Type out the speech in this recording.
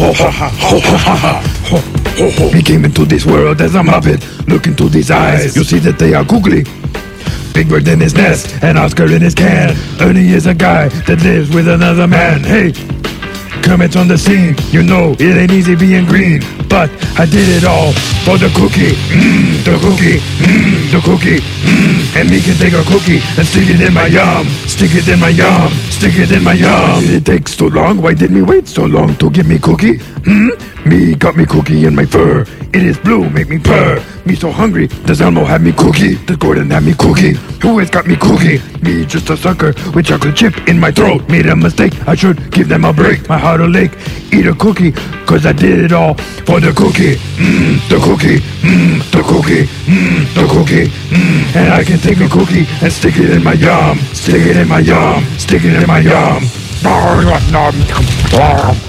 He came into this world as a muppet. Look into these eyes, you'll see that they are googly. Big Bird in his nest, and Oscar in his can. Ernie is a guy that lives with another man. Hey, Kermit's on the scene. You know it ain't easy being green, but I did it all for the cookie. The cookie, the cookie. And me can take a cookie and stick it in my yum. Stick it in my yum. Stick it in my yum. It takes so long. Why did me wait so long to give me cookie? Me got me cookie in my fur. It is blue, make me purr. Me so hungry. Does Elmo have me cookie? Does Gordon have me cookie? Who has got me cookie? Me just a sucker with chocolate chip in my throat. Made a mistake. I should give them a break. My heart will ache. Eat a cookie, cause I did it all for the cookie. The cookie. The cookie. The cookie. And I can take a cookie and stick it in my yum. Stick it in my yum. Stick it in my yum.